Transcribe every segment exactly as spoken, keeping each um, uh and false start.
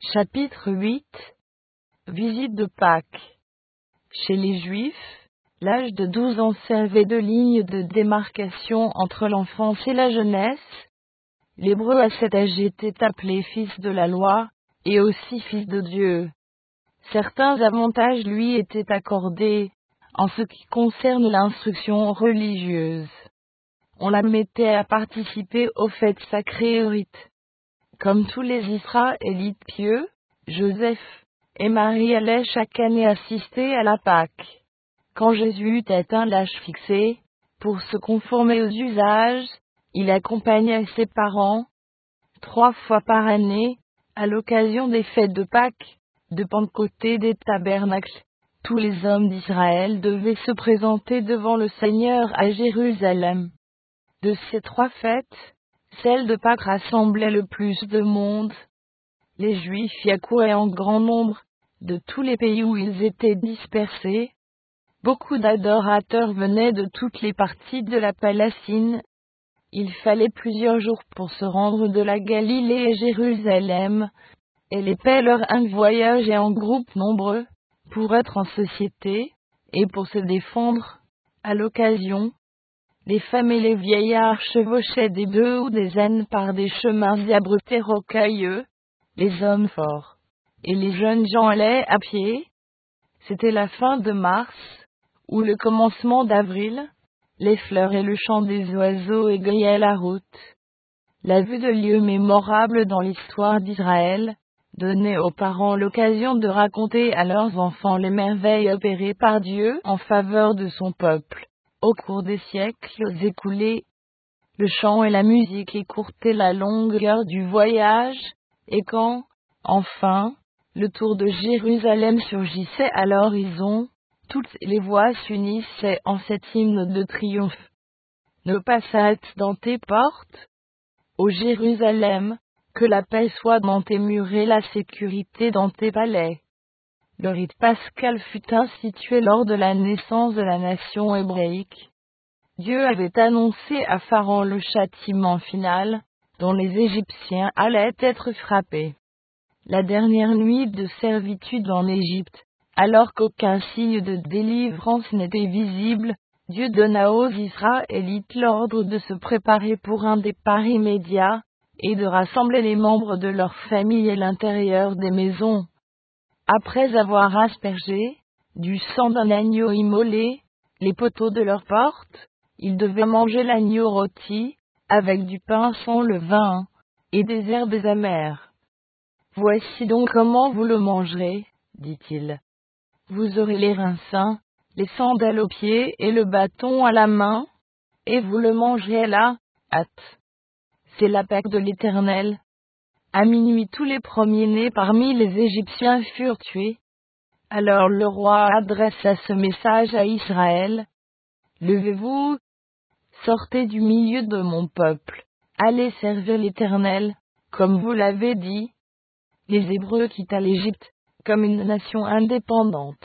Chapitre huit. Visite de Pâques. Chez les Juifs, l'âge de douze ans servait de ligne de démarcation entre l'enfance et la jeunesse. L'hébreu à cet âge était appelé fils de la loi, et aussi fils de Dieu. Certains avantages lui étaient accordés, en ce qui concerne l'instruction religieuse. On la mettait à participer aux fêtes sacrées et aux rites. Comme tous les Israélites pieux, Joseph et Marie allaient chaque année assister à la Pâque. Quand Jésus eut atteint l'âge fixé, pour se conformer aux usages, il accompagnait ses parents, trois fois par année, à l'occasion des fêtes de Pâques, de Pentecôte et des tabernacles. Tous les hommes d'Israël devaient se présenter devant le Seigneur à Jérusalem. De ces trois fêtes, celle de Pâques rassemblait le plus de monde. Les Juifs y accouraient en grand nombre, de tous les pays où ils étaient dispersés. Beaucoup d'adorateurs venaient de toutes les parties de la Palestine. Il fallait plusieurs jours pour se rendre de la Galilée à Jérusalem, et les pèlerins voyageaient en groupes nombreux, pour être en société, et pour se défendre, à l'occasion. Les femmes et les vieillards chevauchaient des bœufs ou des ânes par des chemins abrupts et rocailleux, les hommes forts et les jeunes gens allaient à pied. C'était la fin de mars, ou le commencement d'avril. Les fleurs et le chant des oiseaux égayaient la route. La vue de lieux mémorables dans l'histoire d'Israël donnait aux parents l'occasion de raconter à leurs enfants les merveilles opérées par Dieu en faveur de son peuple. Au cours des siècles écoulés, le chant et la musique écourtaient la longueur du voyage, et quand, enfin, le tour de Jérusalem surgissait à l'horizon, toutes les voix s'unissaient en cet hymne de triomphe. Ne passate dans tes portes, ô Jérusalem, que la paix soit dans tes murs et la sécurité dans tes palais. Le rite pascal fut institué lors de la naissance de la nation hébraïque. Dieu avait annoncé à Pharaon le châtiment final, dont les Égyptiens allaient être frappés. La dernière nuit de servitude en Égypte, alors qu'aucun signe de délivrance n'était visible, Dieu donna aux Israélites l'ordre de se préparer pour un départ immédiat, et de rassembler les membres de leur famille à l'intérieur des maisons. Après avoir aspergé, du sang d'un agneau immolé, les poteaux de leurs portes, ils devaient manger l'agneau rôti, avec du pain sans levain, et des herbes amères. Voici donc comment vous le mangerez, dit-il. Vous aurez les reins sains, les sandales aux pieds et le bâton à la main, et vous le mangerez à la hâte. C'est la Pâque de l'Éternel. À minuit tous les premiers-nés parmi les Égyptiens furent tués. Alors le roi adressa ce message à Israël. Levez-vous, sortez du milieu de mon peuple, allez servir l'Éternel, comme vous l'avez dit. Les Hébreux quitta l'Égypte, comme une nation indépendante.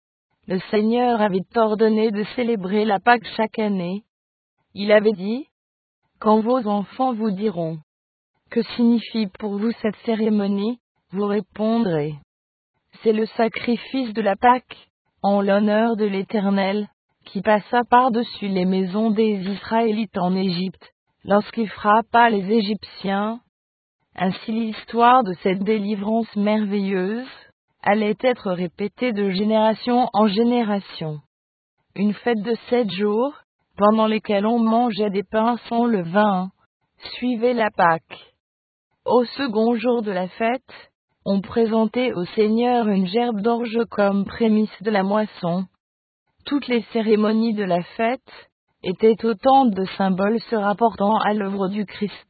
Le Seigneur avait ordonné de célébrer la Pâque chaque année. Il avait dit, quand vos enfants vous diront, que signifie pour vous cette cérémonie, vous répondrez. C'est le sacrifice de la Pâque, en l'honneur de l'Éternel, qui passa par-dessus les maisons des Israélites en Égypte, lorsqu'il frappa les Égyptiens. Ainsi l'histoire de cette délivrance merveilleuse allait être répétée de génération en génération. Une fête de sept jours, pendant lesquels on mangeait des pains sans levain, suivait la Pâque. Au second jour de la fête, on présentait au Seigneur une gerbe d'orge comme prémisse de la moisson. Toutes les cérémonies de la fête étaient autant de symboles se rapportant à l'œuvre du Christ.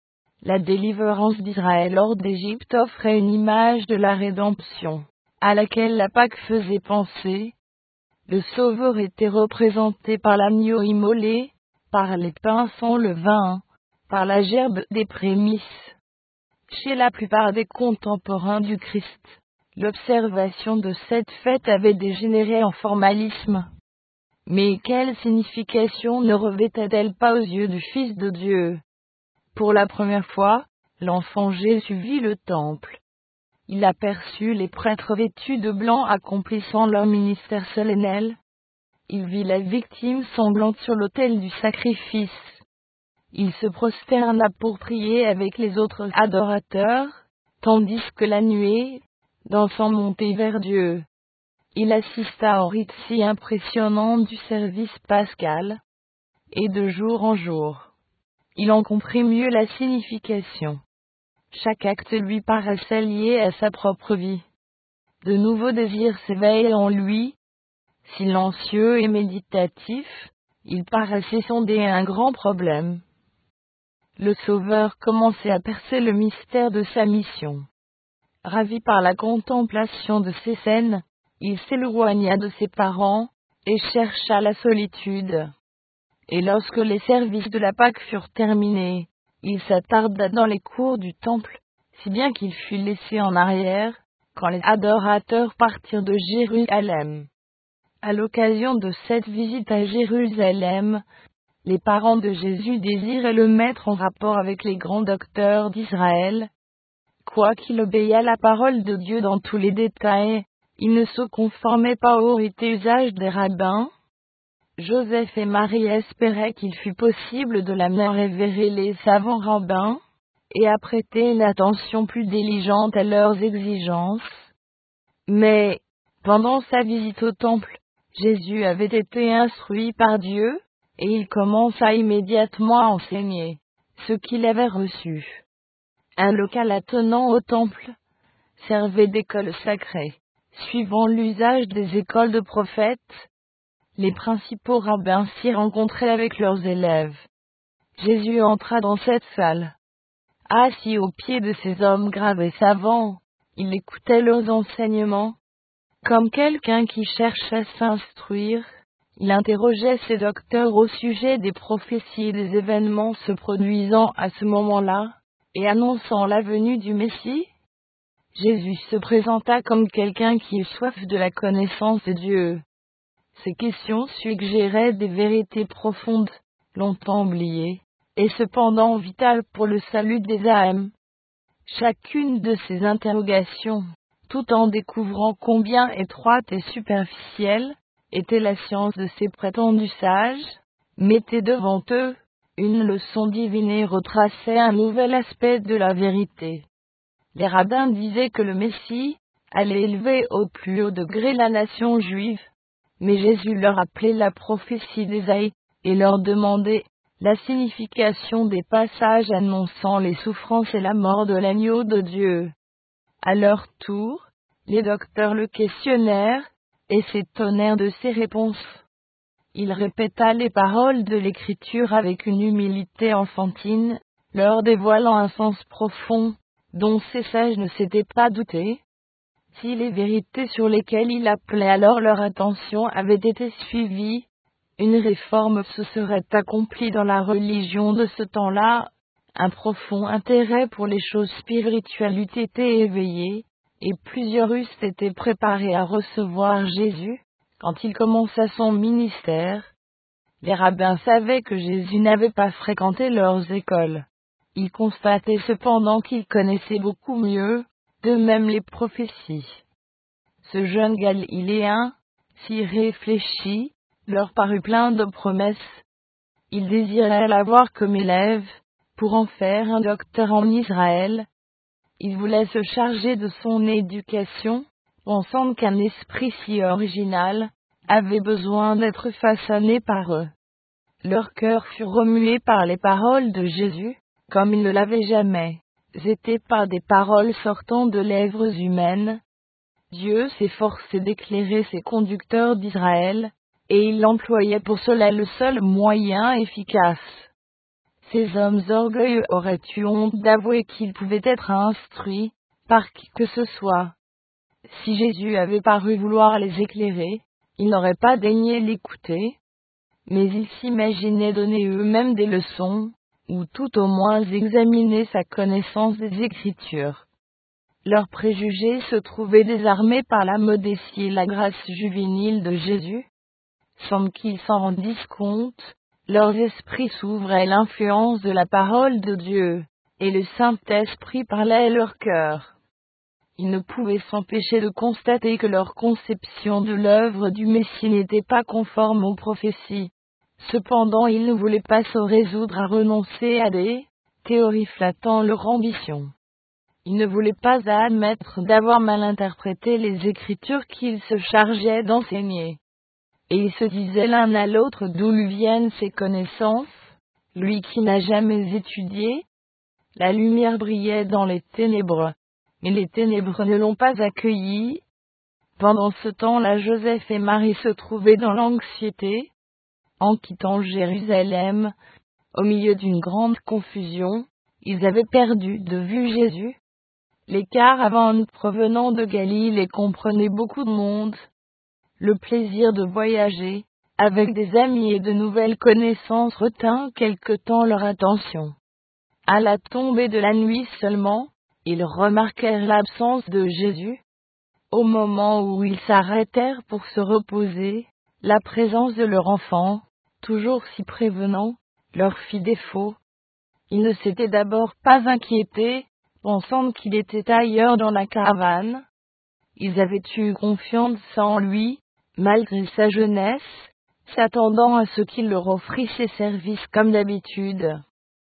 La délivrance d'Israël hors d'Égypte offrait une image de la rédemption, à laquelle la Pâque faisait penser. Le Sauveur était représenté par l'agneau immolé, par les pains sans levain, par la gerbe des prémices. Chez la plupart des contemporains du Christ, l'observation de cette fête avait dégénéré en formalisme. Mais quelle signification ne revêtait-elle pas aux yeux du Fils de Dieu? Pour la première fois, l'enfant Jésus vit le temple. il aperçut les prêtres vêtus de blanc accomplissant leur ministère solennel. Il vit la victime sanglante sur l'autel du sacrifice. Il se prosterna pour prier avec les autres adorateurs, tandis que la nuée, d'encens montait vers Dieu. Il assista au rite si impressionnant du service pascal, et de jour en jour, il en comprit mieux la signification. Chaque acte lui paraissait lié à sa propre vie. De nouveaux désirs s'éveillent en lui. Silencieux et méditatif, il paraissait sonder un grand problème. Le Sauveur commençait à percer le mystère de sa mission. Ravi par la contemplation de ces scènes, il s'éloigna de ses parents, et chercha la solitude. Et lorsque les services de la Pâque furent terminés, il s'attarda dans les cours du temple, si bien qu'il fut laissé en arrière, quand les adorateurs partirent de Jérusalem. À l'occasion de cette visite à Jérusalem, les parents de Jésus désiraient le mettre en rapport avec les grands docteurs d'Israël. Quoiqu'il obéît à la parole de Dieu dans tous les détails, il ne se conformait pas au rite et usage des rabbins. Joseph et Marie espéraient qu'il fût possible de l'amener à révérer les savants rabbins, et à prêter une attention plus diligente à leurs exigences. Mais, pendant sa visite au temple, Jésus avait été instruit par Dieu, et il commença immédiatement à enseigner ce qu'il avait reçu. Un local attenant au temple servait d'école sacrée, suivant l'usage des écoles de prophètes. Les principaux rabbins s'y rencontraient avec leurs élèves. Jésus entra dans cette salle. Assis au pied de ces hommes graves et savants, il écoutait leurs enseignements. Comme quelqu'un qui cherche à s'instruire, il interrogeait ses docteurs au sujet des prophéties et des événements se produisant à ce moment-là, et annonçant la venue du Messie. Jésus se présenta comme quelqu'un qui eut soif de la connaissance de Dieu. Ces questions suggéraient des vérités profondes, longtemps oubliées, et cependant vitales pour le salut des âmes. Chacune de ces interrogations, tout en découvrant combien étroite et superficielle était la science de ces prétendus sages, mettait devant eux une leçon divine et retraçait un nouvel aspect de la vérité. Les rabbins disaient que le Messie allait élever au plus haut degré la nation juive, mais Jésus leur appelait la prophétie d'Ésaïe, et leur demandait la signification des passages annonçant les souffrances et la mort de l'agneau de Dieu. À leur tour, les docteurs le questionnèrent, et s'étonnèrent de ses réponses. Il répéta les paroles de l'Écriture avec une humilité enfantine, leur dévoilant un sens profond, dont ces sages ne s'étaient pas doutés. Si les vérités sur lesquelles il appelait alors leur attention avaient été suivies, une réforme se serait accomplie dans la religion de ce temps-là. Un profond intérêt pour les choses spirituelles eût été éveillé, et plusieurs eussent été préparés à recevoir Jésus, quand il commença son ministère. Les rabbins savaient que Jésus n'avait pas fréquenté leurs écoles. Ils constataient cependant qu'il connaissait beaucoup mieux, de même les prophéties. Ce jeune Galiléen, si réfléchi, leur parut plein de promesses. Ils désiraient l'avoir comme élève, pour en faire un docteur en Israël. Ils voulaient se charger de son éducation, pensant qu'un esprit si original avait besoin d'être façonné par eux. Leur cœur fut remué par les paroles de Jésus, comme il ne l'avait jamais été par des paroles sortant de lèvres humaines. Dieu s'efforçait d'éclairer ses conducteurs d'Israël, et il employait pour cela le seul moyen efficace. Ces hommes orgueilleux auraient eu honte d'avouer qu'ils pouvaient être instruits par qui que ce soit. Si Jésus avait paru vouloir les éclairer, ils n'auraient pas daigné l'écouter, mais ils s'imaginaient donner eux-mêmes des leçons, ou tout au moins examiner sa connaissance des Écritures. Leurs préjugés se trouvaient désarmés par la modestie et la grâce juvénile de Jésus. Sans qu'ils s'en rendissent compte, leurs esprits s'ouvraient à l'influence de la parole de Dieu, et le Saint-Esprit parlait à leur cœur. Ils ne pouvaient s'empêcher de constater que leur conception de l'œuvre du Messie n'était pas conforme aux prophéties. Cependant, ils ne voulaient pas se résoudre à renoncer à des théories flattant leur ambition. Ils ne voulaient pas admettre d'avoir mal interprété les Écritures qu'ils se chargeaient d'enseigner. Et ils se disaient l'un à l'autre d'où lui viennent ces connaissances, lui qui n'a jamais étudié. La lumière brillait dans les ténèbres, mais les ténèbres ne l'ont pas accueillie. Pendant ce temps-là, Joseph et Marie se trouvaient dans l'anxiété. En quittant Jérusalem, au milieu d'une grande confusion, ils avaient perdu de vue Jésus. Les caravanes provenant de Galilée comprenaient beaucoup de monde. Le plaisir de voyager, avec des amis et de nouvelles connaissances retint quelque temps leur attention. À la tombée de la nuit seulement, ils remarquèrent l'absence de Jésus. Au moment où ils s'arrêtèrent pour se reposer, la présence de leur enfant, toujours si prévenant, leur fit défaut. Ils ne s'étaient d'abord pas inquiétés, pensant qu'il était ailleurs dans la caravane. Ils avaient eu confiance en lui, malgré sa jeunesse, s'attendant à ce qu'il leur offrît ses services comme d'habitude.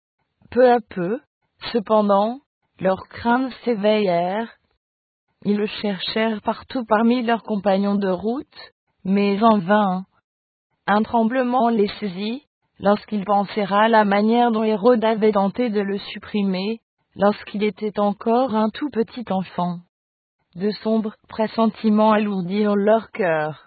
Peu à peu, cependant, leurs craintes s'éveillèrent. Ils le cherchèrent partout parmi leurs compagnons de route, mais en vain. Un tremblement les saisit, lorsqu'ils pensèrent à la manière dont Hérode avait tenté de le supprimer, lorsqu'il était encore un tout petit enfant. De sombres pressentiments alourdirent leur cœur.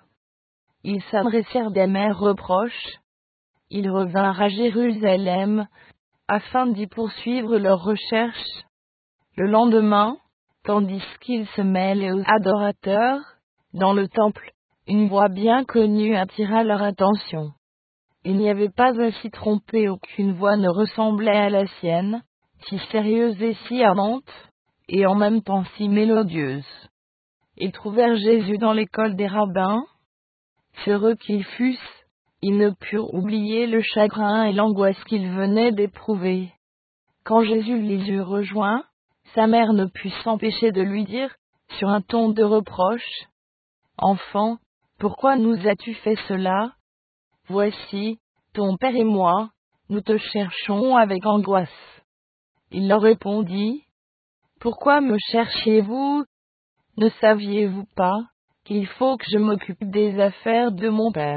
Ils s'adressèrent d'amers reproches. Ils revinrent à Jérusalem, afin d'y poursuivre leurs recherches. Le lendemain, tandis qu'ils se mêlaient aux adorateurs, dans le temple, une voix bien connue attira leur attention. Il n'y avait pas à s'y tromper, aucune voix ne ressemblait à la sienne, si sérieuse et si ardente, et en même temps si mélodieuse. Ils trouvèrent Jésus dans l'école des rabbins. Heureux qu'ils fussent, ils ne purent oublier le chagrin et l'angoisse qu'ils venaient d'éprouver. Quand Jésus les eut rejoints, sa mère ne put s'empêcher de lui dire, sur un ton de reproche, « Enfant, pourquoi nous as-tu fait cela ? Voici, ton père et moi, nous te cherchons avec angoisse. » Il leur répondit, « Pourquoi me cherchiez-vous ? Ne saviez-vous pas qu'il faut que je m'occupe des affaires de mon père ?»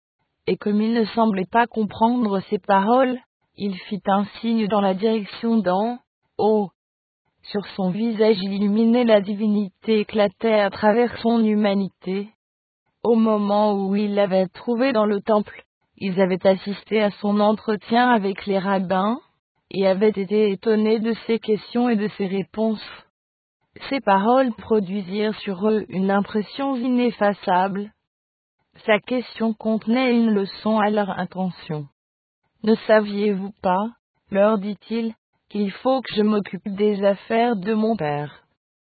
Et comme il ne semblait pas comprendre ces paroles, il fit un signe dans la direction d'en haut. Sur son visage illuminé, la divinité éclatait à travers son humanité. Au moment où il l'avait trouvé dans le temple, ils avaient assisté à son entretien avec les rabbins, et avaient été étonnés de ses questions et de ses réponses. Ces paroles produisirent sur eux une impression ineffaçable. Sa question contenait une leçon à leur intention. « Ne saviez-vous pas, leur dit-il, qu'il faut que je m'occupe des affaires de mon Père ?»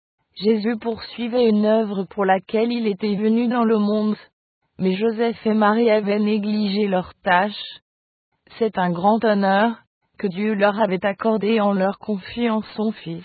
Jésus poursuivait une œuvre pour laquelle il était venu dans le monde, mais Joseph et Marie avaient négligé leur tâche. C'est un grand honneur que Dieu leur avait accordé en leur confiant son Fils.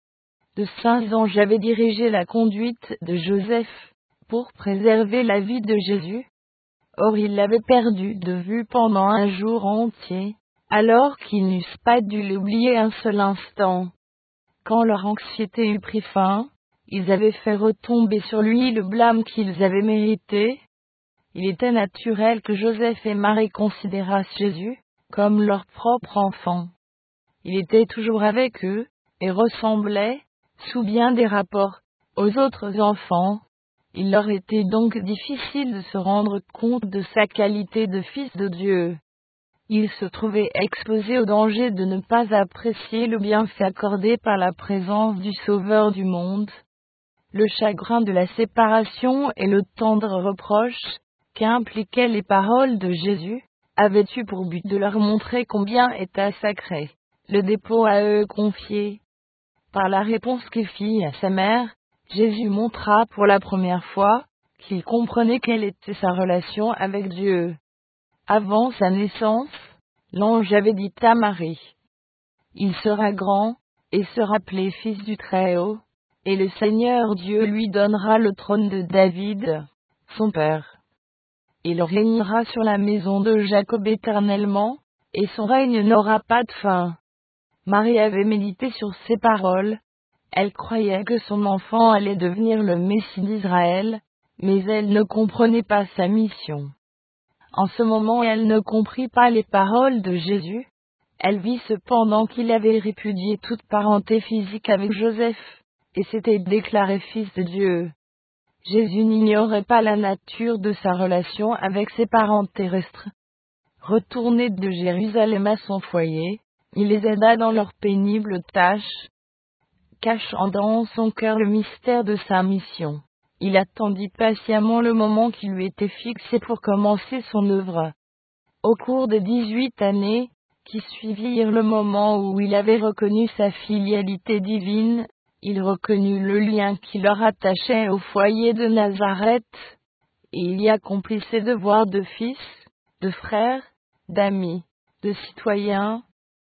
De saints anges avaient dirigé la conduite de Joseph pour préserver la vie de Jésus. Or ils l'avaient perdu de vue pendant un jour entier, alors qu'ils n'eussent pas dû l'oublier un seul instant. Quand leur anxiété eut pris fin, ils avaient fait retomber sur lui le blâme qu'ils avaient mérité. Il était naturel que Joseph et Marie considérassent Jésus comme leur propre enfant. Il était toujours avec eux, et ressemblait, sous bien des rapports, aux autres enfants. Il leur était donc difficile de se rendre compte de sa qualité de fils de Dieu. Ils se trouvaient exposés au danger de ne pas apprécier le bienfait accordé par la présence du Sauveur du monde. Le chagrin de la séparation et le tendre reproche qu'impliquaient les paroles de Jésus avaient eu pour but de leur montrer combien était sacré le dépôt à eux confié. Par la réponse qu'il fit à sa mère, Jésus montra pour la première fois qu'il comprenait quelle était sa relation avec Dieu. Avant sa naissance, l'ange avait dit à Marie, « Il sera grand, et sera appelé Fils du Très-Haut, Et le Seigneur Dieu lui donnera le trône de David, son père. Il régnera sur la maison de Jacob éternellement, et son règne n'aura pas de fin. Marie avait médité sur ces paroles. Elle croyait que son enfant allait devenir le Messie d'Israël, mais elle ne comprenait pas sa mission. En ce moment, elle ne comprit pas les paroles de Jésus. Elle vit cependant qu'il avait répudié toute parenté physique avec Joseph, et s'était déclaré fils de Dieu. Jésus n'ignorait pas la nature de sa relation avec ses parents terrestres. Retourné de Jérusalem à son foyer, il les aida dans leurs pénibles tâches, cachant dans son cœur le mystère de sa mission. Il attendit patiemment le moment qui lui était fixé pour commencer son œuvre. Au cours des dix-huit années, qui suivirent le moment où il avait reconnu sa filialité divine, il reconnut le lien qui le rattachait au foyer de Nazareth, et il y accomplit ses devoirs de fils, de frère, d'ami, de citoyen.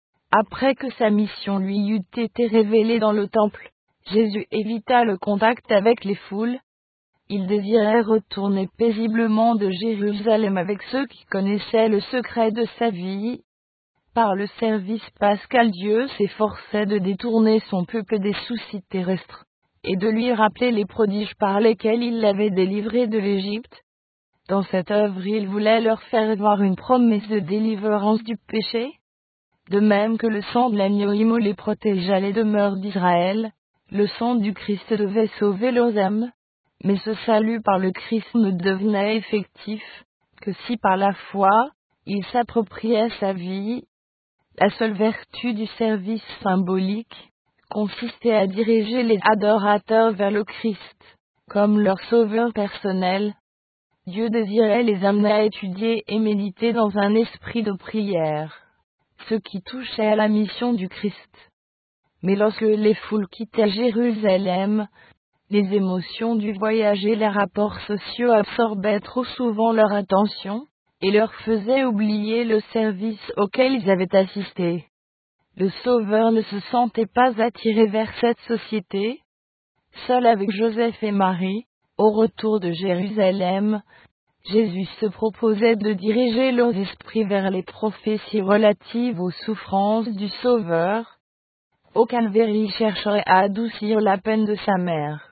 Après que sa mission lui eut été révélée dans le temple, Jésus évita le contact avec les foules. Il désirait retourner paisiblement de Jérusalem avec ceux qui connaissaient le secret de sa vie. Par le service pascal, Dieu s'efforçait de détourner son peuple des soucis terrestres, et de lui rappeler les prodiges par lesquels il l'avait délivré de l'Égypte. Dans cette œuvre, il voulait leur faire voir une promesse de délivrance du péché. De même que le sang de l'agneau immolé protégea les demeures d'Israël, le sang du Christ devait sauver leurs âmes. Mais ce salut par le Christ ne devenait effectif que si par la foi, il s'appropriait sa vie. La seule vertu du service symbolique consistait à diriger les adorateurs vers le Christ, comme leur sauveur personnel. Dieu désirait les amener à étudier et méditer dans un esprit de prière, ce qui touchait à la mission du Christ. Mais lorsque les foules quittaient Jérusalem, les émotions du voyage et les rapports sociaux absorbaient trop souvent leur attention, et leur faisaient oublier le service auquel ils avaient assisté. Le Sauveur ne se sentait pas attiré vers cette société. Seul avec Joseph et Marie, au retour de Jérusalem, Jésus se proposait de diriger leurs esprits vers les prophéties relatives aux souffrances du Sauveur. Au calvaire, il chercherait à adoucir la peine de sa mère.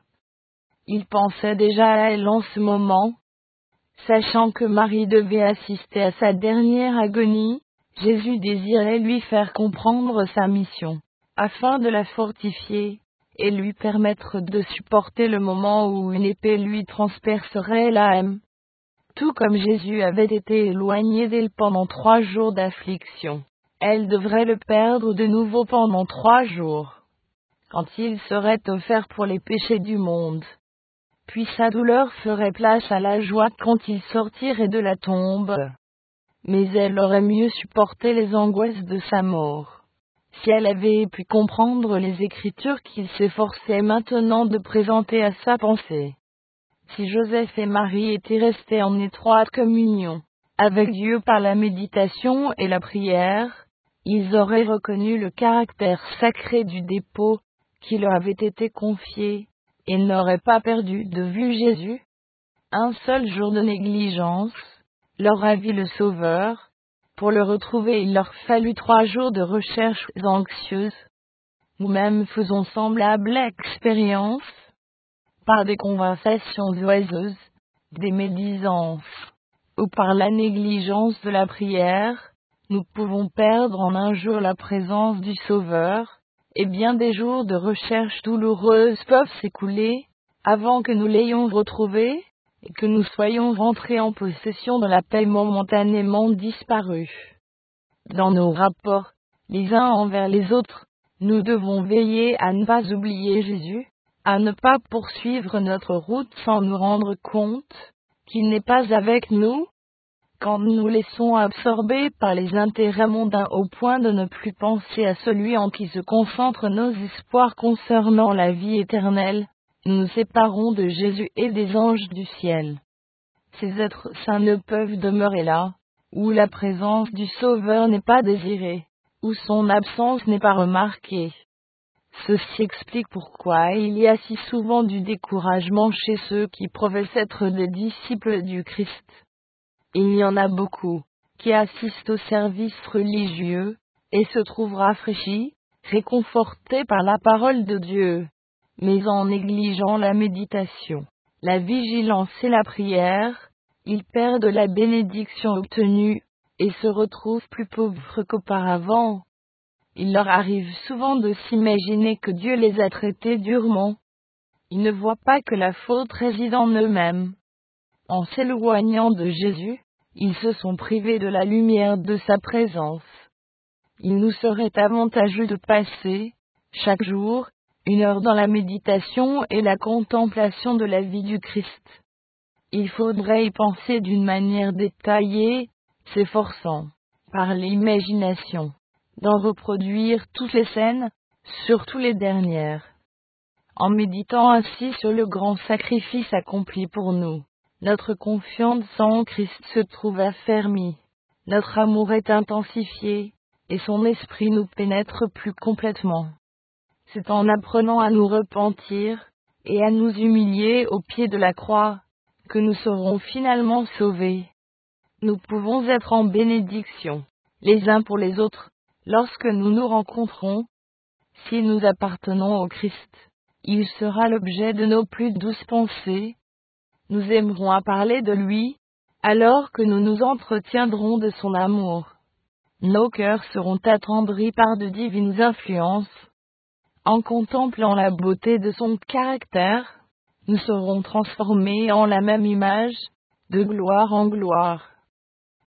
Il pensait déjà à elle en ce moment. Sachant que Marie devait assister à sa dernière agonie, Jésus désirait lui faire comprendre sa mission, afin de la fortifier, et lui permettre de supporter le moment où une épée lui transpercerait l'âme. Tout comme Jésus avait été éloigné d'elle pendant trois jours d'affliction, elle devrait le perdre de nouveau pendant trois jours, quand il serait offert pour les péchés du monde. Puis sa douleur ferait place à la joie quand il sortirait de la tombe. Mais elle aurait mieux supporté les angoisses de sa mort si elle avait pu comprendre les Écritures qu'il s'efforçait maintenant de présenter à sa pensée. Si Joseph et Marie étaient restés en étroite communion avec Dieu par la méditation et la prière, ils auraient reconnu le caractère sacré du dépôt qui leur avait été confié, et n'auraient pas perdu de vue Jésus. Un seul jour de négligence leur ravit le Sauveur. Pour le retrouver, il leur fallut trois jours de recherches anxieuses. Nous-mêmes faisons semblable expérience, par des conversations oiseuses, des médisances, ou par la négligence de la prière. Nous pouvons perdre en un jour la présence du Sauveur, et bien des jours de recherches douloureuses peuvent s'écouler, avant que nous l'ayons retrouvé, et que nous soyons rentrés en possession de la paix momentanément disparue. Dans nos rapports, les uns envers les autres, nous devons veiller à ne pas oublier Jésus, à ne pas poursuivre notre route sans nous rendre compte qu'il n'est pas avec nous. Quand nous nous laissons absorber par les intérêts mondains au point de ne plus penser à celui en qui se concentrent nos espoirs concernant la vie éternelle, nous nous séparons de Jésus et des anges du ciel. Ces êtres saints ne peuvent demeurer là, où la présence du Sauveur n'est pas désirée, où son absence n'est pas remarquée. Ceci explique pourquoi il y a si souvent du découragement chez ceux qui professent être des disciples du Christ. Il y en a beaucoup qui assistent aux services religieux et se trouvent rafraîchis, réconfortés par la parole de Dieu, mais en négligeant la méditation, la vigilance et la prière, ils perdent la bénédiction obtenue et se retrouvent plus pauvres qu'auparavant. Il leur arrive souvent de s'imaginer que Dieu les a traités durement. Ils ne voient pas que la faute réside en eux-mêmes. En s'éloignant de Jésus, ils se sont privés de la lumière de sa présence. Il nous serait avantageux de passer, chaque jour, une heure dans la méditation et la contemplation de la vie du Christ. Il faudrait y penser d'une manière détaillée, s'efforçant, par l'imagination, d'en reproduire toutes les scènes, surtout les dernières. En méditant ainsi sur le grand sacrifice accompli pour nous, notre confiance en Christ se trouve affermie, notre amour est intensifié, et son esprit nous pénètre plus complètement. C'est en apprenant à nous repentir, et à nous humilier au pied de la croix, que nous serons finalement sauvés. Nous pouvons être en bénédiction, les uns pour les autres, lorsque nous nous rencontrons. Si nous appartenons au Christ, il sera l'objet de nos plus douces pensées. Nous aimerons à parler de lui, alors que nous nous entretiendrons de son amour. Nos cœurs seront attendris par de divines influences. En contemplant la beauté de son caractère, nous serons transformés en la même image, de gloire en gloire.